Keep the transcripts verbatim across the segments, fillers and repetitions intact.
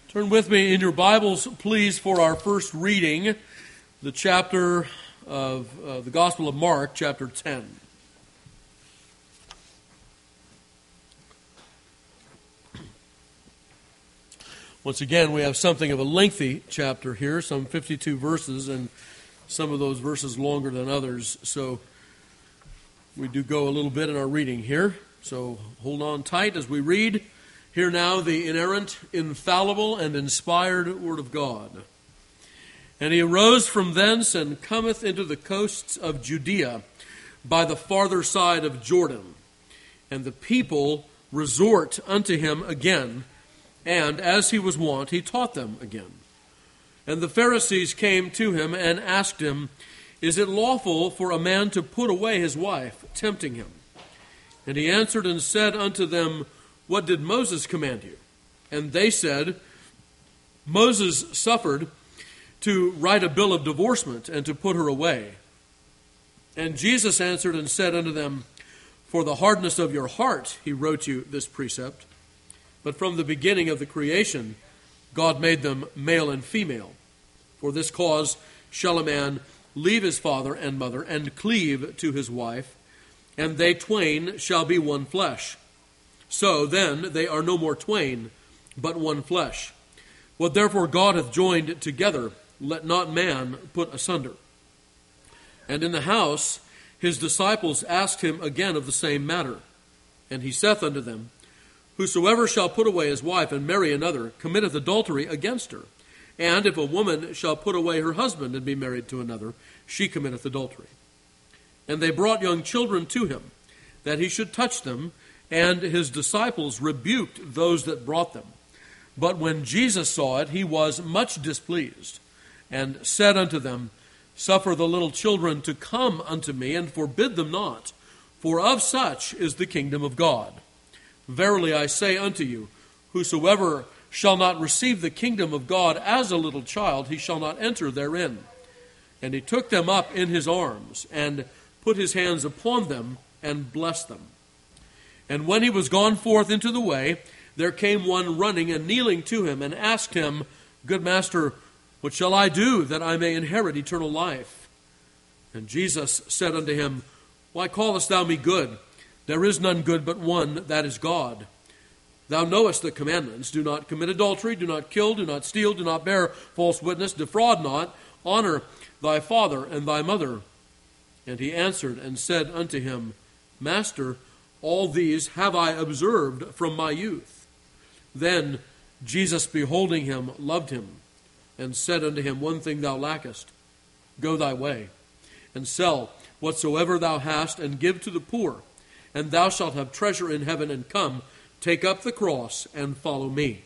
Turn with me in your Bibles, please, for our first reading, the chapter of uh, the Gospel of Mark, chapter ten. Once again, we have something of a lengthy chapter here, some fifty-two verses, and some of those verses longer than others. So we do go a little bit in our reading here. So hold on tight as we read. Hear now the inerrant, infallible, and inspired Word of God. And he arose from thence and cometh into the coasts of Judea by the farther side of Jordan. And the people resort unto him again, and as he was wont, he taught them again. And the Pharisees came to him and asked him, Is it lawful for a man to put away his wife, tempting him? And he answered and said unto them, What did Moses command you? And they said, Moses suffered to write a bill of divorcement and to put her away. And Jesus answered and said unto them, For the hardness of your heart he wrote you this precept. But from the beginning of the creation God made them male and female. For this cause shall a man leave his father and mother and cleave to his wife, and they twain shall be one flesh. So then they are no more twain, but one flesh. What therefore God hath joined together, let not man put asunder. And in the house his disciples asked him again of the same matter. And he saith unto them, Whosoever shall put away his wife and marry another committeth adultery against her. And if a woman shall put away her husband and be married to another, she committeth adultery. And they brought young children to him, that he should touch them, and his disciples rebuked those that brought them. But when Jesus saw it, he was much displeased, and said unto them, Suffer the little children to come unto me, and forbid them not, for of such is the kingdom of God. Verily I say unto you, whosoever shall not receive the kingdom of God as a little child, he shall not enter therein. And he took them up in his arms, and put his hands upon them, and blessed them. And when he was gone forth into the way, there came one running and kneeling to him, and asked him, Good master, what shall I do that I may inherit eternal life? And Jesus said unto him, Why callest thou me good? There is none good but one, that is God. Thou knowest the commandments. Do not commit adultery, do not kill, do not steal, do not bear false witness, defraud not, honor thy father and thy mother. And he answered and said unto him, Master, all these have I observed from my youth. Then Jesus, beholding him, loved him, and said unto him, One thing thou lackest. Go thy way, and sell whatsoever thou hast, and give to the poor, and thou shalt have treasure in heaven, and come, take up the cross, and follow me.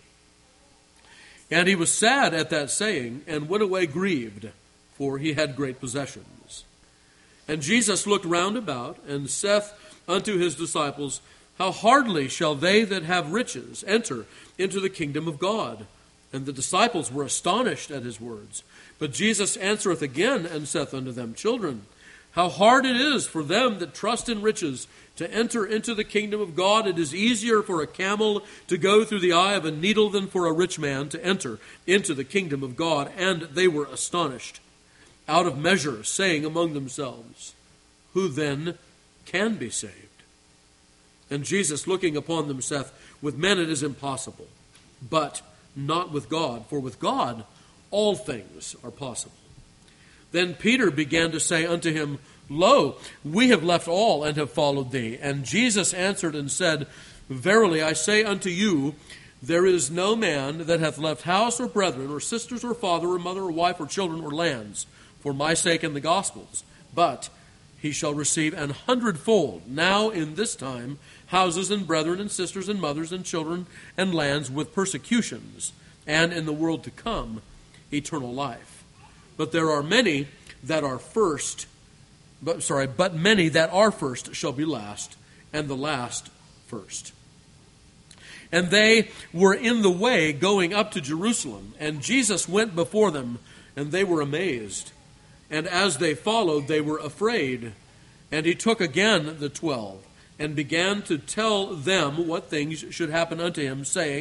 And he was sad at that saying, and went away grieved, for he had great possessions. And Jesus looked round about, and saith unto his disciples, How hardly shall they that have riches enter into the kingdom of God? And the disciples were astonished at his words. But Jesus answereth again, and saith unto them, Children, how hard it is for them that trust in riches to enter into the kingdom of God. It is easier for a camel to go through the eye of a needle than for a rich man to enter into the kingdom of God. And they were astonished, out of measure, saying among themselves, Who then can be saved? And Jesus, looking upon them, saith, With men it is impossible, but not with God, for with God all things are possible. Then Peter began to say unto him, Lo, we have left all and have followed thee. And Jesus answered and said, Verily I say unto you, there is no man that hath left house or brethren or sisters or father or mother or wife or children or lands for my sake and the gospel's, but he shall receive an hundredfold, now in this time, houses and brethren and sisters and mothers and children and lands with persecutions, and in the world to come, eternal life. But there are many that are first, but sorry, but many that are first shall be last, and the last first. And they were in the way going up to Jerusalem, and Jesus went before them, and they were amazed. And as they followed, they were afraid. And he took again the twelve, and began to tell them what things should happen unto him, saying,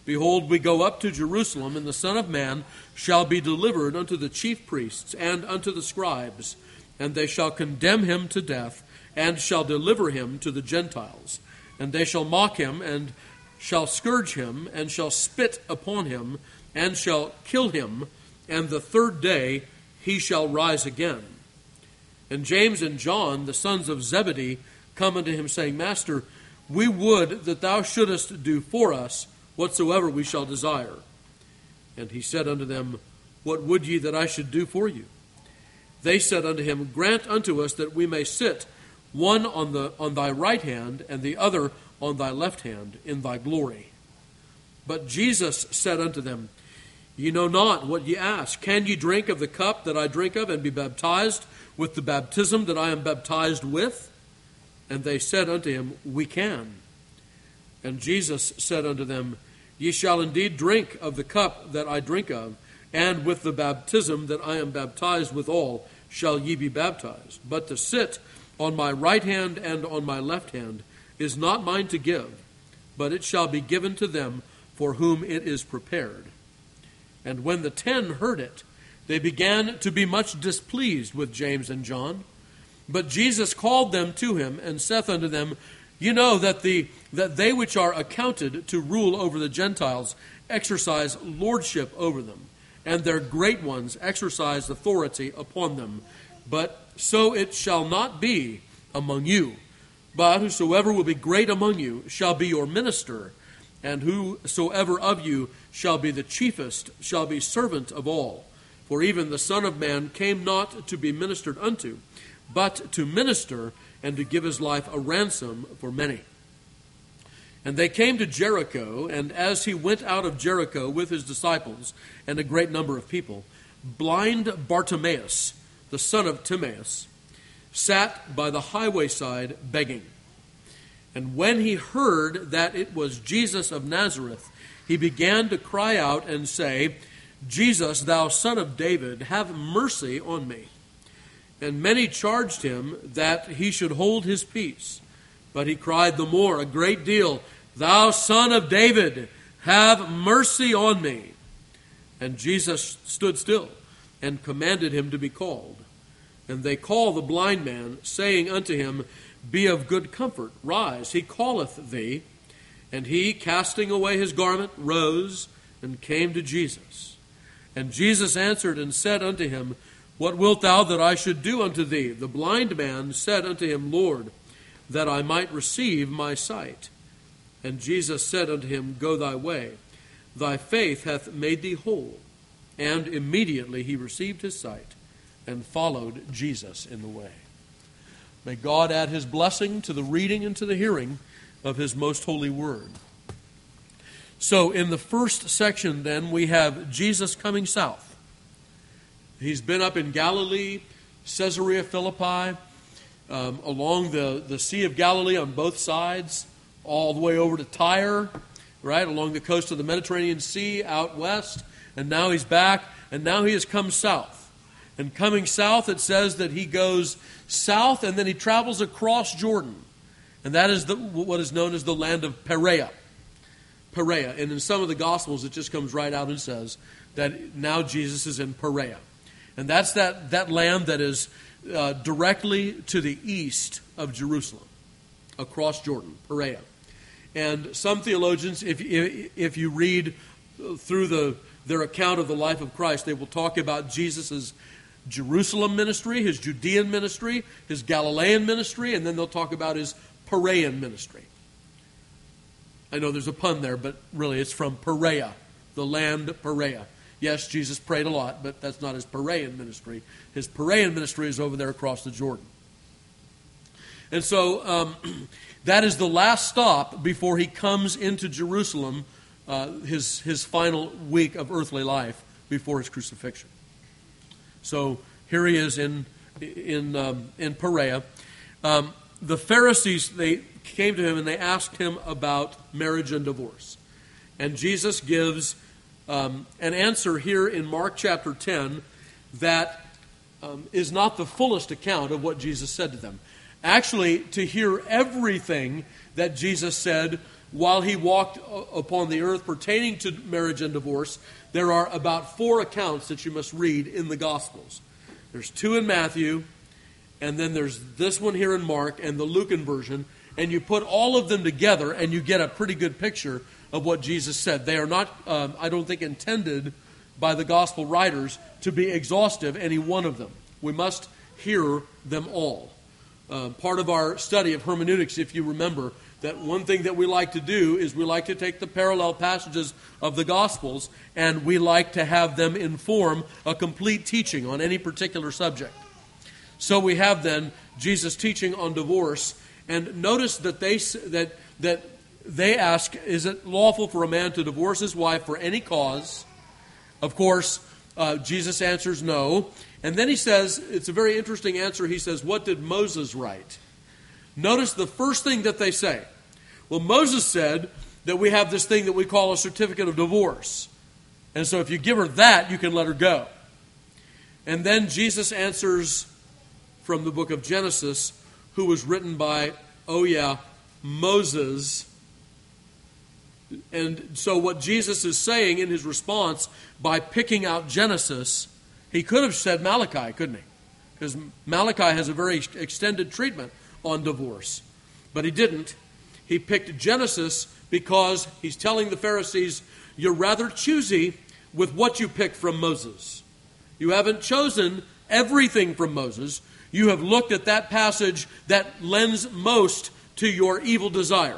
Behold, we go up to Jerusalem, and the Son of Man shall be delivered unto the chief priests and unto the scribes, and they shall condemn him to death, and shall deliver him to the Gentiles. And they shall mock him, and shall scourge him, and shall spit upon him, and shall kill him, and the third day he shall rise again. And James and John, the sons of Zebedee, come unto him, saying, Master, we would that thou shouldest do for us whatsoever we shall desire. And he said unto them, What would ye that I should do for you? They said unto him, Grant unto us that we may sit, one on the on thy right hand, and the other on thy left hand, in thy glory. But Jesus said unto them, Ye know not what ye ask. Can ye drink of the cup that I drink of, and be baptized with the baptism that I am baptized with? And they said unto him, We can. And Jesus said unto them, Ye shall indeed drink of the cup that I drink of, and with the baptism that I am baptized withal shall ye be baptized. But to sit on my right hand and on my left hand is not mine to give, but it shall be given to them for whom it is prepared. And when the ten heard it, they began to be much displeased with James and John. But Jesus called them to him, and saith unto them, You know that the that they which are accounted to rule over the Gentiles exercise lordship over them, and their great ones exercise authority upon them. But so it shall not be among you. But whosoever will be great among you shall be your minister, and whosoever of you shall be the chiefest shall be servant of all. For even the Son of Man came not to be ministered unto, but to minister, and to give his life a ransom for many. And they came to Jericho, and as he went out of Jericho with his disciples and a great number of people, blind Bartimaeus, the son of Timaeus, sat by the highway side begging. And when he heard that it was Jesus of Nazareth, he began to cry out and say, Jesus, thou son of David, have mercy on me. And many charged him that he should hold his peace. But he cried the more a great deal, Thou son of David, have mercy on me. And Jesus stood still and commanded him to be called. And they call the blind man, saying unto him, Be of good comfort, rise, he calleth thee. And he, casting away his garment, rose and came to Jesus. And Jesus answered and said unto him, What wilt thou that I should do unto thee? The blind man said unto him, Lord, that I might receive my sight. And Jesus said unto him, Go thy way, thy faith hath made thee whole. And immediately he received his sight and followed Jesus in the way. May God add his blessing to the reading and to the hearing of his most holy word. So in the first section then, we have Jesus coming south. He's been up in Galilee, Caesarea Philippi, um, along the, the Sea of Galilee on both sides, all the way over to Tyre, right, along the coast of the Mediterranean Sea, out west, and now he's back, and now he has come south. And coming south, it says that he goes south, and then he travels across Jordan. And that is the, what is known as the land of Perea. Perea. And in some of the Gospels, it just comes right out and says that now Jesus is in Perea. And that's that, that land that is uh, directly to the east of Jerusalem, across Jordan, Perea. And some theologians, if, if, if you read through the, their account of the life of Christ, they will talk about Jesus' Jerusalem ministry, his Judean ministry, his Galilean ministry, and then they'll talk about his Perean ministry. I know there's a pun there, but really it's from Perea, the land Perea. Yes, Jesus prayed a lot, but that's not his Perean ministry. His Perean ministry is over there across the Jordan. And so um, that is the last stop before he comes into Jerusalem, uh, his, his final week of earthly life before his crucifixion. So here he is in, in, um, in Perea. Um, the Pharisees, they came to him and they asked him about marriage and divorce. And Jesus gives um, an answer here in Mark chapter ten that um, is not the fullest account of what Jesus said to them. Actually, to hear everything that Jesus said while he walked upon the earth pertaining to marriage and divorce, there are about four accounts that you must read in the Gospels. There's two in Matthew, and then there's this one here in Mark and the Lucan version, and you put all of them together and you get a pretty good picture of what Jesus said. They are not, um, I don't think, intended by the Gospel writers to be exhaustive, any one of them. We must hear them all. Uh, part of our study of hermeneutics, if you remember, that one thing that we like to do is we like to take the parallel passages of the Gospels and we like to have them inform a complete teaching on any particular subject. So we have then Jesus' teaching on divorce, and notice that they that that they ask, is it lawful for a man to divorce his wife for any cause? Of course, uh, Jesus answers no. And then he says, it's a very interesting answer, he says, what did Moses write? Notice the first thing that they say. Well, Moses said that we have this thing that we call a certificate of divorce. And so if you give her that, you can let her go. And then Jesus answers from the book of Genesis, who was written by, oh yeah, Moses. And so what Jesus is saying in his response, by picking out Genesis, he could have said Malachi, couldn't he? Because Malachi has a very extended treatment on divorce. But he didn't. He picked Genesis because he's telling the Pharisees, you're rather choosy with what you pick from Moses. You haven't chosen everything from Moses. You have looked at that passage that lends most to your evil desire.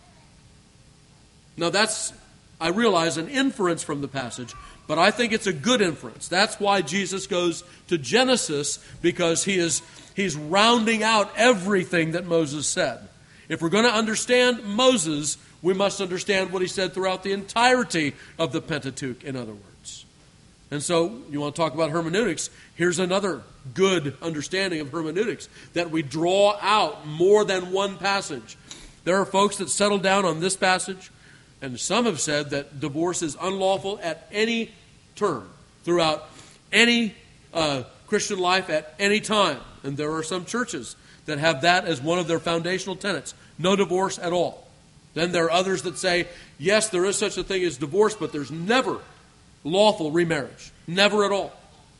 Now that's, I realize, an inference from the passage, but I think it's a good inference. That's why Jesus goes to Genesis, because he is he's rounding out everything that Moses said. If we're going to understand Moses, we must understand what he said throughout the entirety of the Pentateuch, in other words. And so, you want to talk about hermeneutics, here's another good understanding of hermeneutics, that we draw out more than one passage. There are folks that settle down on this passage, and some have said that divorce is unlawful at any turn, throughout any uh, Christian life at any time. And there are some churches that have that as one of their foundational tenets. No divorce at all. Then there are others that say, yes, there is such a thing as divorce, but there's never lawful remarriage. Never at all.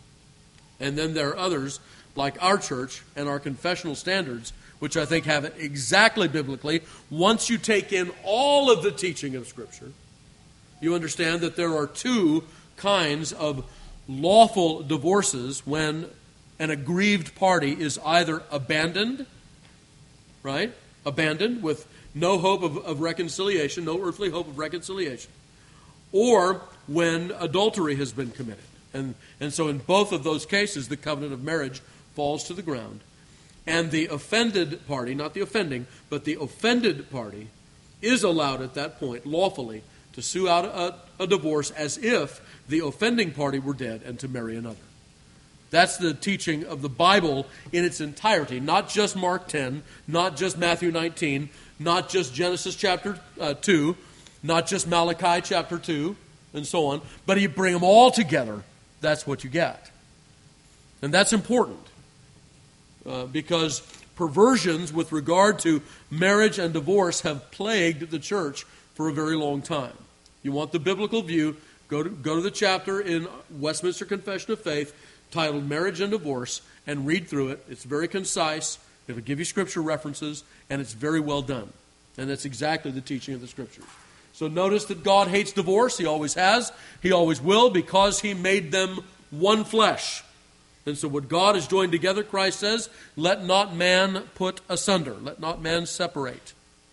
And then there are others, like our church and our confessional standards, which I think have it exactly biblically. Once you take in all of the teaching of Scripture, you understand that there are two kinds of lawful divorces when an aggrieved party is either abandoned, right? Abandoned with no hope of, of reconciliation, no earthly hope of reconciliation, or when adultery has been committed. And, and so in both of those cases, the covenant of marriage falls to the ground. And the offended party, not the offending, but the offended party is allowed at that point lawfully to sue out a, a divorce as if the offending party were dead and to marry another. That's the teaching of the Bible in its entirety, not just Mark ten, not just Matthew nineteen, not just Genesis chapter uh, two, not just Malachi chapter two, and so on. But you bring them all together, that's what you get. And that's important. Uh, because perversions with regard to marriage and divorce have plagued the church for a very long time. You want the biblical view, go to, go to the chapter in Westminster Confession of Faith titled Marriage and Divorce and read through it. It's very concise. It'll give you scripture references, and it's very well done. And that's exactly the teaching of the Scriptures. So notice that God hates divorce. He always has. He always will, because He made them one flesh. And so what God has joined together, Christ says, let not man put asunder. Let not man separate.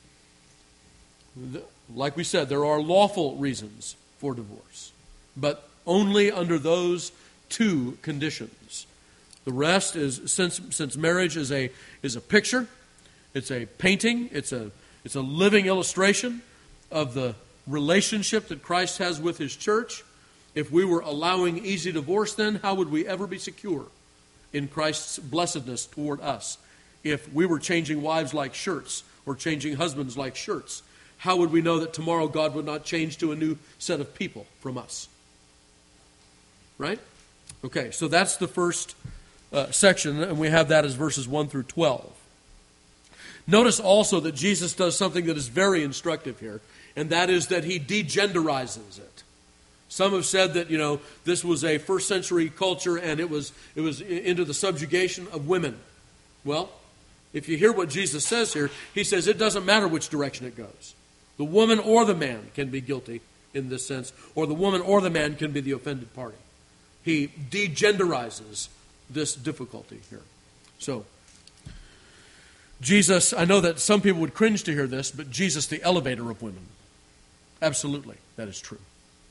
Like we said, there are lawful reasons for divorce, but only under those two conditions. The rest is, since since marriage is a is a picture, it's a painting, it's a it's a living illustration of the relationship that Christ has with His church. If we were allowing easy divorce, then how would we ever be secure in Christ's blessedness toward us? If we were changing wives like shirts or changing husbands like shirts, how would we know that tomorrow God would not change to a new set of people from us? Right? Okay, so that's the first uh, section, and we have that as verses one through twelve. Notice also that Jesus does something that is very instructive here, and that is that he degenderizes it. Some have said that, you know, this was a first century culture and it was it was into the subjugation of women. Well, if you hear what Jesus says here, he says it doesn't matter which direction it goes. The woman or the man can be guilty in this sense, or the woman or the man can be the offended party. He degenderizes this difficulty here. So, Jesus, I know that some people would cringe to hear this, but Jesus, the elevator of women. Absolutely, that is true.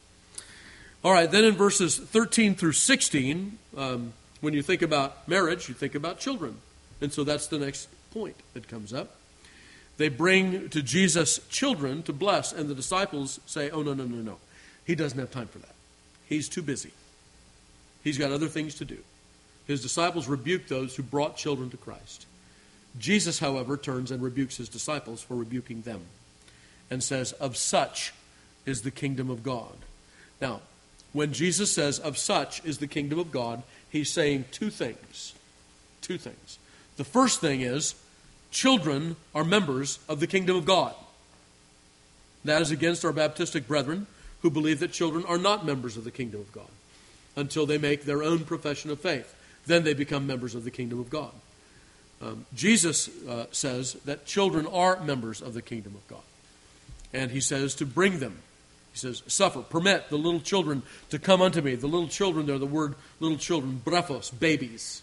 All right, then in verses thirteen through sixteen, um, when you think about marriage, you think about children. And so that's the next point that comes up. They bring to Jesus children to bless, and the disciples say, oh, no, no, no, no. He doesn't have time for that. He's too busy. He's got other things to do. His disciples rebuke those who brought children to Christ. Jesus, however, turns and rebukes his disciples for rebuking them and says, of such is the kingdom of God. Now, when Jesus says, of such is the kingdom of God, he's saying two things. Two things. The first thing is, children are members of the kingdom of God. That is against our Baptistic brethren who believe that children are not members of the kingdom of God until they make their own profession of faith. Then they become members of the kingdom of God. Um, Jesus uh, says that children are members of the kingdom of God. And he says to bring them. He says, suffer, permit the little children to come unto me. The little children there, the word little children, brephos, babies.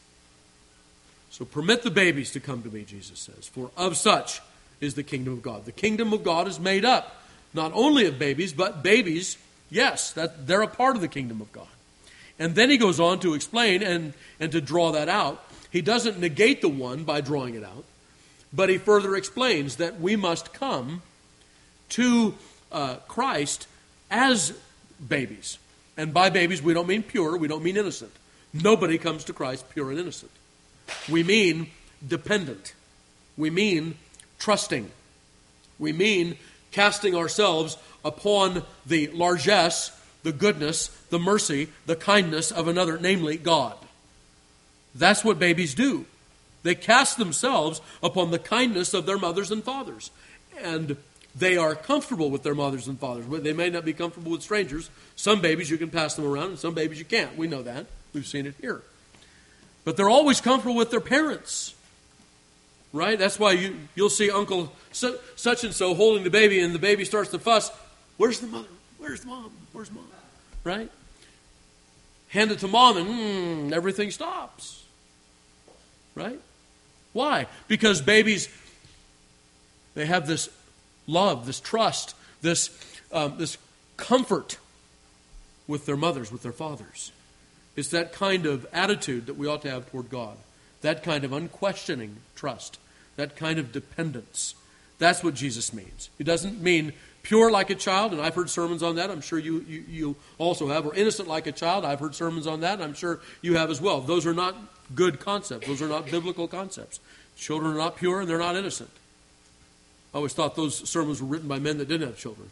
So permit the babies to come to me, Jesus says, for of such is the kingdom of God. The kingdom of God is made up not only of babies, but babies, yes, that they're a part of the kingdom of God. And then he goes on to explain and, and to draw that out. He doesn't negate the one by drawing it out, but he further explains that we must come to uh, Christ as babies. And by babies, we don't mean pure, we don't mean innocent. Nobody comes to Christ pure and innocent. We mean dependent. We mean trusting. We mean casting ourselves upon the largesse, the goodness, the mercy, the kindness of another, namely God. That's what babies do. They cast themselves upon the kindness of their mothers and fathers. And they are comfortable with their mothers and fathers. They may not be comfortable with strangers. Some babies you can pass them around, and some babies you can't. We know that. We've seen it here. But they're always comfortable with their parents. Right? That's why you, you'll see Uncle such and so holding the baby, and the baby starts to fuss. Where's the mother? Where's mom? Where's mom? Right? Hand it to mom, and mm, everything stops. Right? Why? Because babies, they have this love, this trust, this um, this comfort with their mothers, with their fathers. It's that kind of attitude that we ought to have toward God. That kind of unquestioning trust. That kind of dependence. That's what Jesus means. He doesn't mean pure like a child, and I've heard sermons on that. I'm sure you, you, you also have. Or innocent like a child. I've heard sermons on that, and I'm sure you have as well. Those are not good concepts. Those are not biblical concepts. Children are not pure, and they're not innocent. I always thought those sermons were written by men that didn't have children.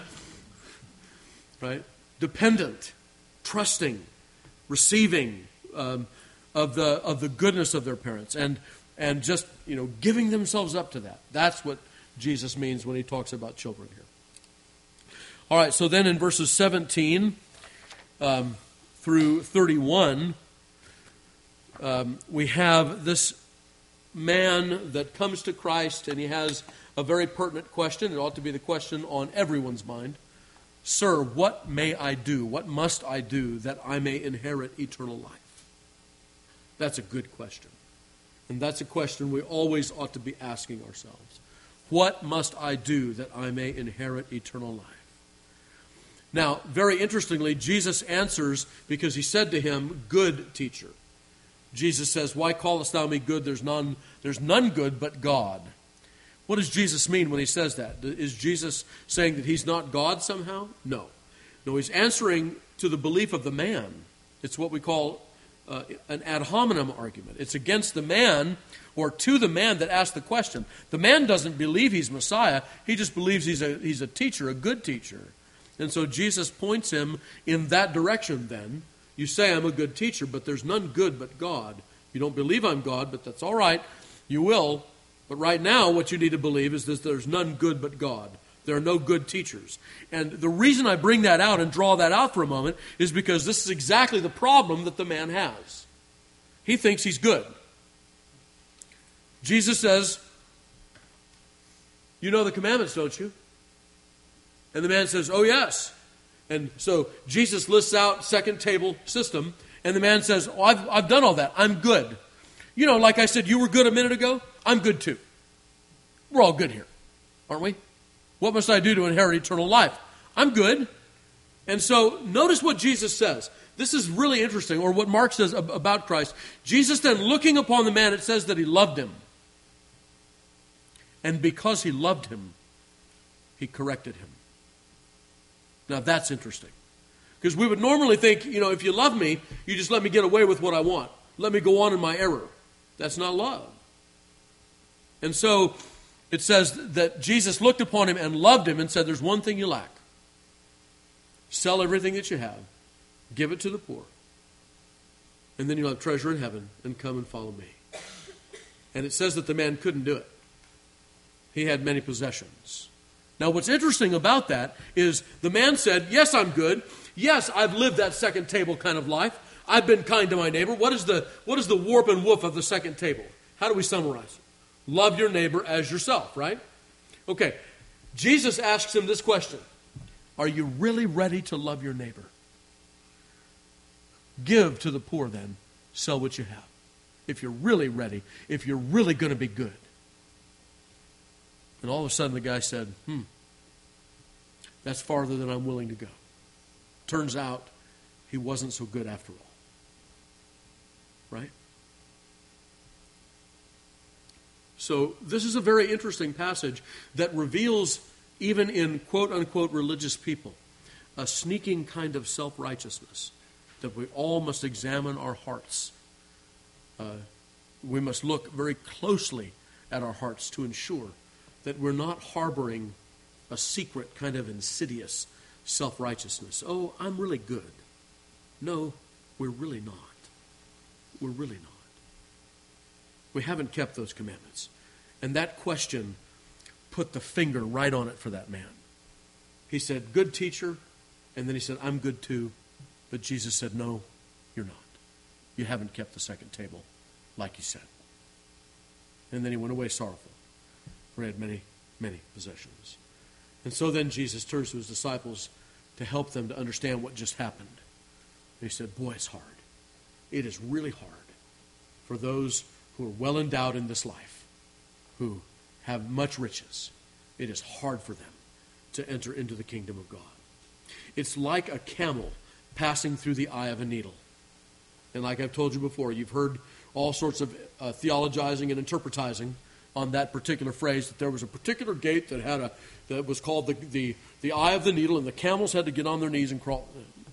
Right? Dependent, trusting, receiving um, of the of the goodness of their parents, and and just you know giving themselves up to that. That's what Jesus means when he talks about children here. All right, so then in verses seventeen um, through thirty-one, um, we have this man that comes to Christ, and he has a very pertinent question. It ought to be the question on everyone's mind. Sir, what may I do? What must I do that I may inherit eternal life? That's a good question. And that's a question we always ought to be asking ourselves. What must I do that I may inherit eternal life? Now, very interestingly, Jesus answers because he said to him, good teacher. Jesus says, why callest thou me good? There's none, there's none good but God. What does Jesus mean when he says that? Is Jesus saying that he's not God somehow? No. No, he's answering to the belief of the man. It's what we call uh, an ad hominem argument. It's against the man, or to the man that asked the question. The man doesn't believe he's Messiah. He just believes he's a, he's a teacher, a good teacher. And so Jesus points him in that direction then. You say I'm a good teacher, but there's none good but God. You don't believe I'm God, but that's all right. You will. But right now, what you need to believe is that there's none good but God. There are no good teachers. And the reason I bring that out and draw that out for a moment is because this is exactly the problem that the man has. He thinks he's good. Jesus says, you know the commandments, don't you? And the man says, oh yes. And so Jesus lists out second table system, and the man says, oh, I've, I've done all that. I'm good. You know, like I said, you were good a minute ago. I'm good too. We're all good here, aren't we? What must I do to inherit eternal life? I'm good. And so notice what Jesus says. This is really interesting, or what Mark says about Christ. Jesus then, looking upon the man, it says that he loved him. And because he loved him, he corrected him. Now that's interesting. Because we would normally think, you know, if you love me, you just let me get away with what I want. Let me go on in my error. That's not love. And so it says that Jesus looked upon him and loved him and said, there's one thing you lack. Sell everything that you have. Give it to the poor. And then you'll have treasure in heaven, and come and follow me. And it says that the man couldn't do it. He had many possessions. Now what's interesting about that is the man said, yes, I'm good. Yes, I've lived that second table kind of life. I've been kind to my neighbor. What is the, what is the warp and woof of the second table? How do we summarize it? Love your neighbor as yourself, right? Okay, Jesus asks him this question. Are you really ready to love your neighbor? Give to the poor then. Sell what you have. If you're really ready, if you're really going to be good. And all of a sudden the guy said, hmm, that's farther than I'm willing to go. Turns out he wasn't so good after all. Right? So this is a very interesting passage that reveals, even in quote-unquote religious people, a sneaking kind of self-righteousness that we all must examine our hearts. Uh, we must look very closely at our hearts to ensure that we're not harboring a secret kind of insidious self-righteousness. Oh, I'm really good. No, we're really not. We're really not. We haven't kept those commandments. And that question put the finger right on it for that man. He said, good teacher. And then he said, I'm good too. But Jesus said, no, you're not. You haven't kept the second table like he said. And then he went away sorrowful, for he had many, many possessions. And so then Jesus turns to his disciples to help them to understand what just happened. And he said, boy, it's hard. It is really hard for those who are well endowed in this life, who have much riches. It is hard for them to enter into the kingdom of God. It's like a camel passing through the eye of a needle. And like I've told you before, you've heard all sorts of uh, theologizing and interpretizing on that particular phrase, that there was a particular gate that had a that was called the, the, the eye of the needle, and the camels had to get on their knees and crawl.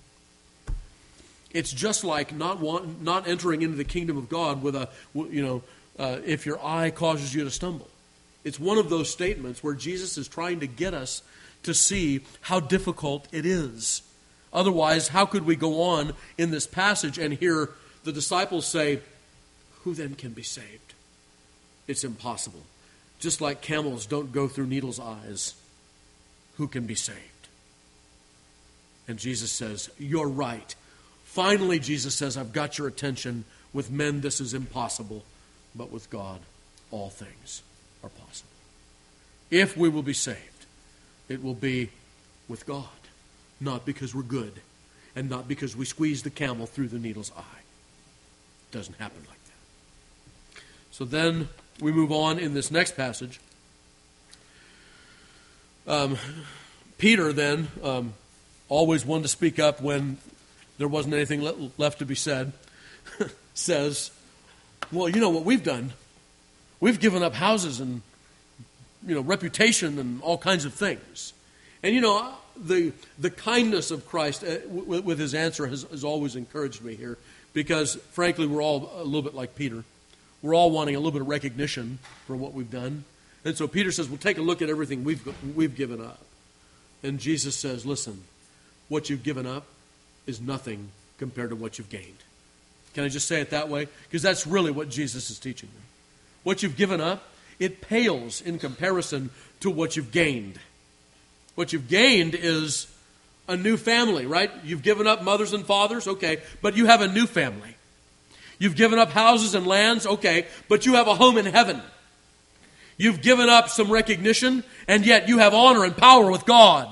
It's just like not want, not entering into the kingdom of God with a, you know, uh, if your eye causes you to stumble. It's one of those statements where Jesus is trying to get us to see how difficult it is. Otherwise, how could we go on in this passage and hear the disciples say, who then can be saved? It's impossible. Just like camels don't go through needles' eyes, who can be saved? And Jesus says, you're right. Finally, Jesus says, I've got your attention. With men, this is impossible, but with God, all things are possible. If we will be saved, it will be with God, not because we're good, and not because we squeeze the camel through the needle's eye. It doesn't happen like that. So then we move on in this next passage. Um, Peter then, um, always one to speak up when there wasn't anything le- left to be said, says, well, you know what we've done? We've given up houses and, you know, reputation and all kinds of things. And, you know, the the kindness of Christ uh, w- with his answer has, has always encouraged me here, because, frankly, we're all a little bit like Peter. We're all wanting a little bit of recognition for what we've done. And so Peter says, well, take a look at everything we've we've given up. And Jesus says, listen, what you've given up is nothing compared to what you've gained. Can I just say it that way? Because that's really what Jesus is teaching them. What you've given up it pales in comparison to what you've gained. What you've gained is a new family, right? You've given up mothers and fathers, okay, but you have a new family. You've given up houses and lands, okay, but you have a home in heaven. You've given up some recognition, and yet you have honor and power with God.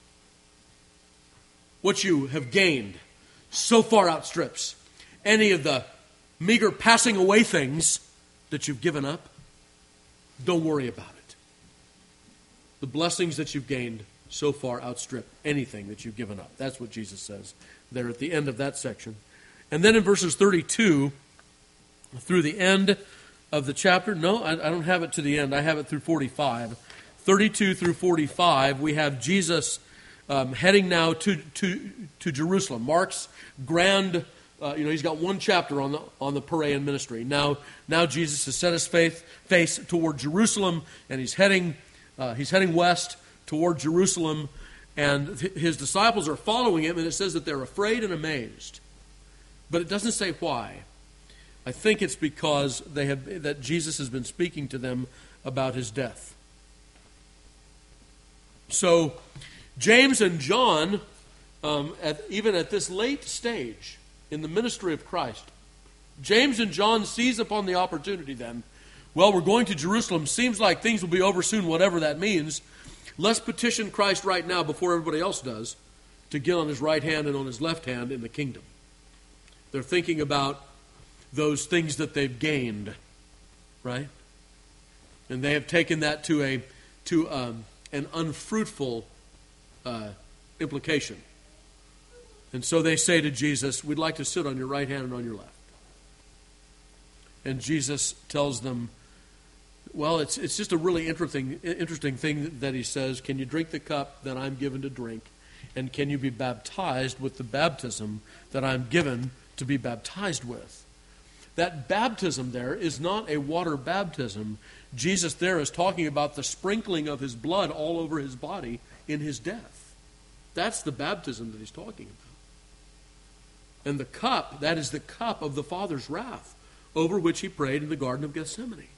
What you have gained so far outstrips any of the meager passing away things that you've given up. Don't worry about it. The blessings that you've gained so far outstrip anything that you've given up. That's what Jesus says there at the end of that section. And then in verses thirty-two through the end of the chapter, no, I, I don't have it to the end. I have it through forty-five. thirty-two through forty-five, we have Jesus um, heading now to, to, to Jerusalem. Mark's grand, uh, you know, he's got one chapter on the on the Perean ministry. Now, now Jesus has set his face, face toward Jerusalem, and he's heading Uh, he's heading west toward Jerusalem, and th- his disciples are following him, and it says that they're afraid and amazed. But it doesn't say why. I think it's because they have that Jesus has been speaking to them about his death. So, James and John, um, at, even at this late stage in the ministry of Christ, James and John seize upon the opportunity then. Well, we're going to Jerusalem. Seems like things will be over soon, whatever that means. Let's petition Christ right now before everybody else does to get on his right hand and on his left hand in the kingdom. They're thinking about those things that they've gained, right? And they have taken that to a to um, an unfruitful uh, implication. And so they say to Jesus, we'd like to sit on your right hand and on your left. And Jesus tells them, well, it's it's just a really interesting interesting thing that he says. Can you drink the cup that I'm given to drink? And can you be baptized with the baptism that I'm given to be baptized with? That baptism there is not a water baptism. Jesus there is talking about the sprinkling of his blood all over his body in his death. That's the baptism that he's talking about. And the cup, that is the cup of the Father's wrath, over which he prayed in the Garden of Gethsemane.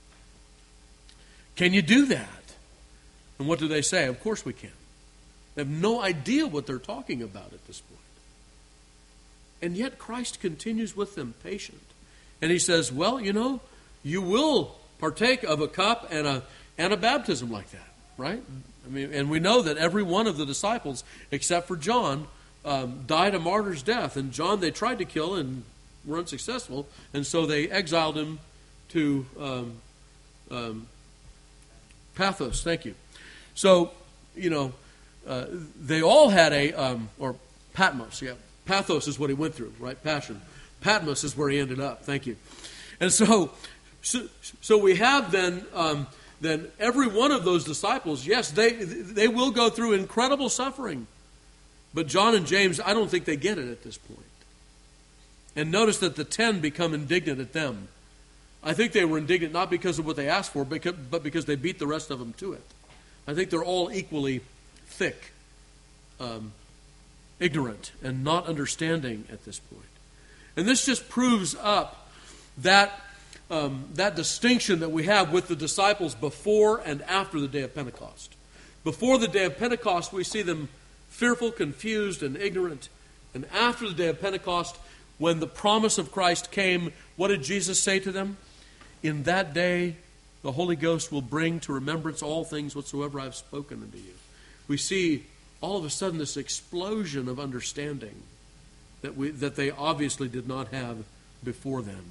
Can you do that? And what do they say? Of course we can. They have no idea what they're talking about at this point. And yet Christ continues with them patient. And he says, well, you know, you will partake of a cup and a and a baptism like that, right? I mean, and we know that every one of the disciples, except for John, um, died a martyr's death. And John they tried to kill and were unsuccessful, and so they exiled him to um, um, Pathos. Thank you. So, you know, uh, they all had a, um, or Patmos, yeah. Pathos is what he went through, right? Passion. Patmos is where he ended up. Thank you. And so, so, so we have then, um, then every one of those disciples, yes, they they will go through incredible suffering. But John and James, I don't think they get it at this point. And notice that the ten become indignant at them. I think they were indignant not because of what they asked for, but because they beat the rest of them to it. I think they're all equally thick, um, ignorant, and not understanding at this point. And this just proves up that um, that distinction that we have with the disciples before and after the day of Pentecost. Before the day of Pentecost, we see them fearful, confused, and ignorant. And after the day of Pentecost, when the promise of Christ came, what did Jesus say to them? In that day, the Holy Ghost will bring to remembrance all things whatsoever I have spoken unto you. We see all of a sudden this explosion of understanding that we that they obviously did not have before then.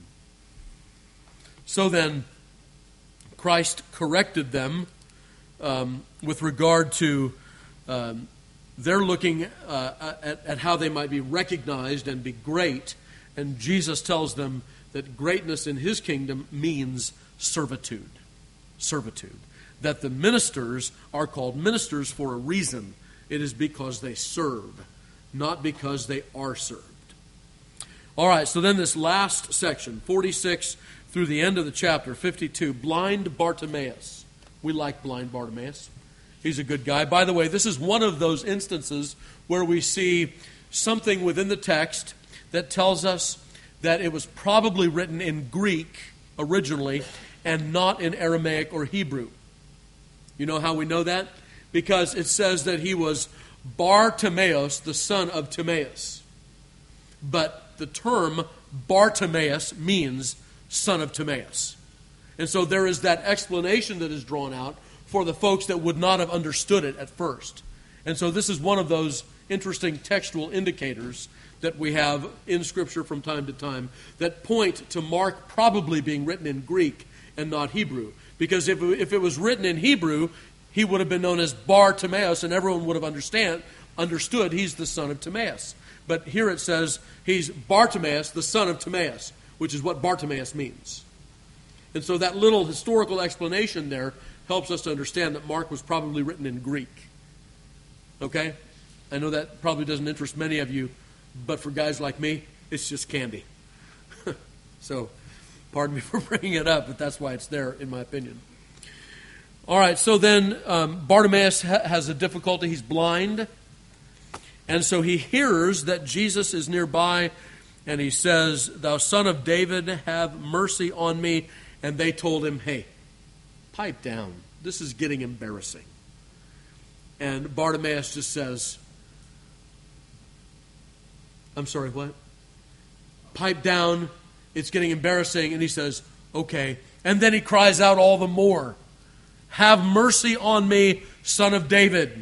So then, Christ corrected them um, with regard to um, they're looking uh, at, at how they might be recognized and be great, and Jesus tells them that greatness in his kingdom means servitude. Servitude. That the ministers are called ministers for a reason. It is because they serve, not because they are served. All right, so then this last section, forty-six through the end of the chapter, fifty-two, blind Bartimaeus. We like blind Bartimaeus. He's a good guy. By the way, this is one of those instances where we see something within the text that tells us that it was probably written in Greek originally, and not in Aramaic or Hebrew. You know how we know that? Because it says that he was Bartimaeus, the son of Timaeus. But the term Bartimaeus means son of Timaeus. And so there is that explanation that is drawn out for the folks that would not have understood it at first. And so this is one of those interesting textual indicators that we have in Scripture from time to time that point to Mark probably being written in Greek and not Hebrew. Because if, if it was written in Hebrew, he would have been known as Bartimaeus, and everyone would have understand, understood he's the son of Timaeus. But here it says he's Bartimaeus, the son of Timaeus, which is what Bartimaeus means. And so that little historical explanation there helps us to understand that Mark was probably written in Greek. Okay? I know that probably doesn't interest many of you, but for guys like me, it's just candy. So, pardon me for bringing it up, but that's why it's there, in my opinion. All right, so then um, Bartimaeus ha- has a difficulty. He's blind. And so he hears that Jesus is nearby, and he says, "Thou son of David, have mercy on me." And they told him, "Hey, pipe down. This is getting embarrassing." And Bartimaeus just says, I'm sorry, what? Pipe down. It's getting embarrassing. And he says, okay. And then he cries out all the more, "Have mercy on me, son of David."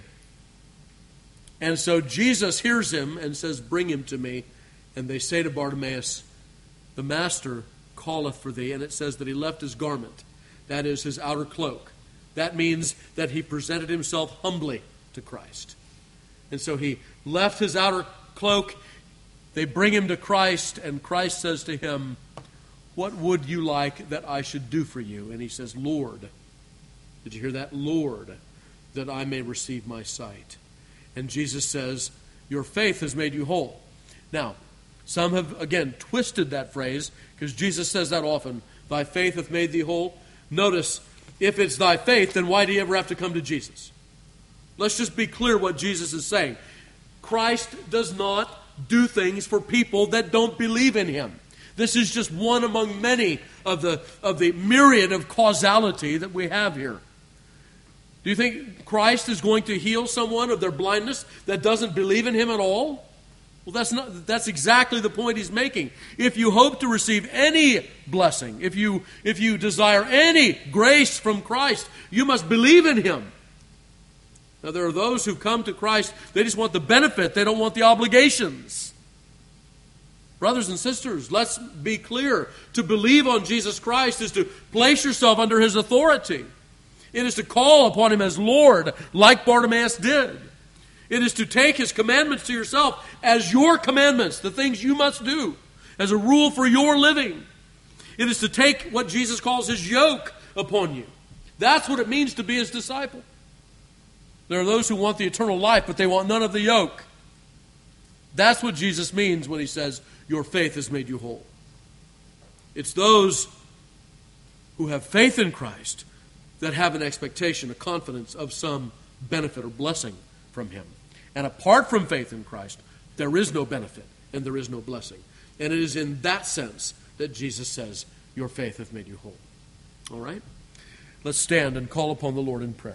And so Jesus hears him and says, "Bring him to me." And they say to Bartimaeus, "The master calleth for thee." And it says that he left his garment, that is his outer cloak. That means that he presented himself humbly to Christ. And so he left his outer cloak. They bring him to Christ, and Christ says to him, "What would you like that I should do for you?" And he says, "Lord," did you hear that? "Lord, that I may receive my sight." And Jesus says, "Your faith has made you whole." Now, some have, again, twisted that phrase, because Jesus says that often, "Thy faith hath made thee whole." Notice, if it's thy faith, then why do you ever have to come to Jesus? Let's just be clear what Jesus is saying. Christ does not do things for people that don't believe in him. This is just one among many of the, of the myriad of causality that we have here. Do you think Christ is going to heal someone of their blindness that doesn't believe in him at all? Well, that's not, that's exactly the point he's making. If you hope to receive any blessing, if you, if you desire any grace from Christ, you must believe in him. Now, there are those who come to Christ, they just want the benefit, they don't want the obligations. Brothers and sisters, let's be clear. To believe on Jesus Christ is to place yourself under his authority. It is to call upon him as Lord, like Bartimaeus did. It is to take his commandments to yourself as your commandments, the things you must do, as a rule for your living. It is to take what Jesus calls his yoke upon you. That's what it means to be his disciple. There are those who want the eternal life, but they want none of the yoke. That's what Jesus means when he says, "Your faith has made you whole." It's those who have faith in Christ that have an expectation, a confidence of some benefit or blessing from him. And apart from faith in Christ, there is no benefit and there is no blessing. And it is in that sense that Jesus says, "Your faith hath made you whole." All right? Let's stand and call upon the Lord in prayer.